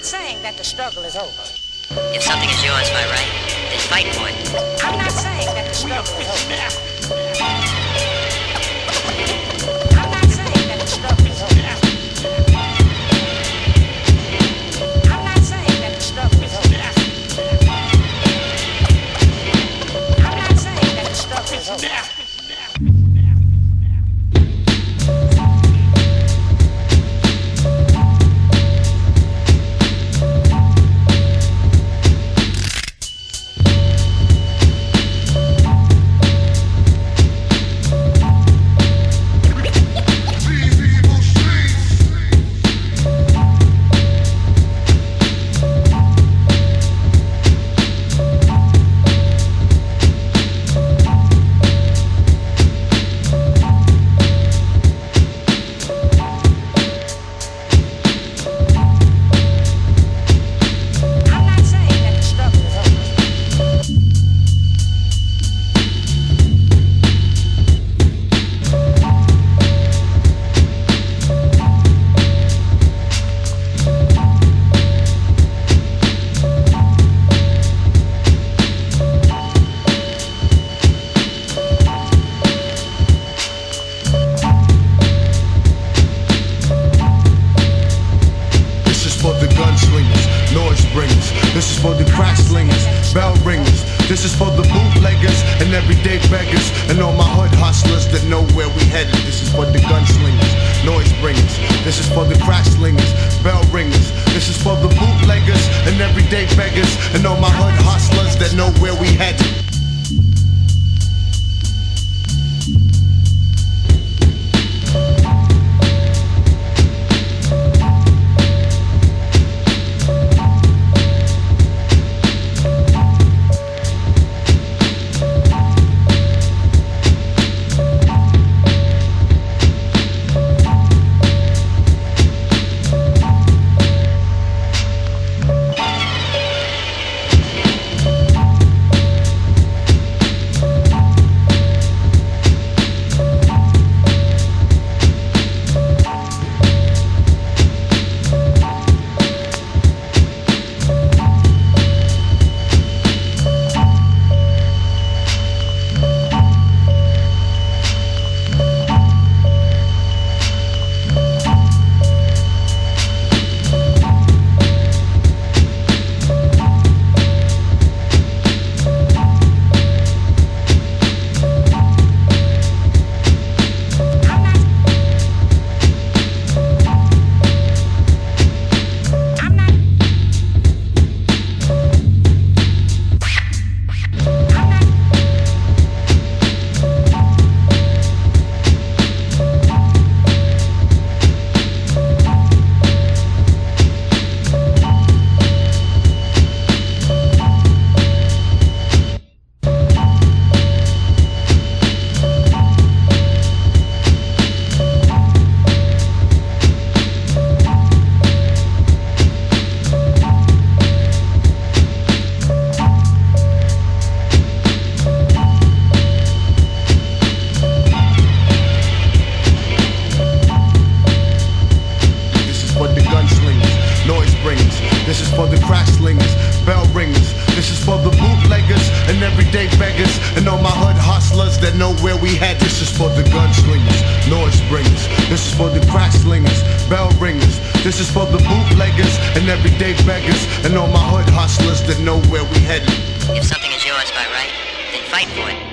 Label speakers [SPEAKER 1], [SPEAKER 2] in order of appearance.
[SPEAKER 1] not saying that the struggle is over.
[SPEAKER 2] If something is yours by right, then fight for it.
[SPEAKER 1] I'm not saying that the struggle is over. I'm not saying that the struggle is over. I'm not saying that the struggle is over. I'm not saying that the struggle is over.
[SPEAKER 3] This is for the crack slingers, bell ringers. This is for the bootleggers and everyday beggars, and all my hood hustlers that know where we headed. This is for the gunslingers, noise bringers. This is for the crack slingers, bell ringers. This is for the bootleggers and everyday beggars, and all my hood hustlers that know where we headed. This is for the crack slingers, bell ringers. This is for the bootleggers and everyday beggars, and all my hood hustlers that know where we head. This is for the gunslingers, noise bringers. This is for the crack slingers, bell ringers. This is for the bootleggers and everyday beggars, and all my hood hustlers that know where we headed.
[SPEAKER 2] If something is yours by right, then fight for it.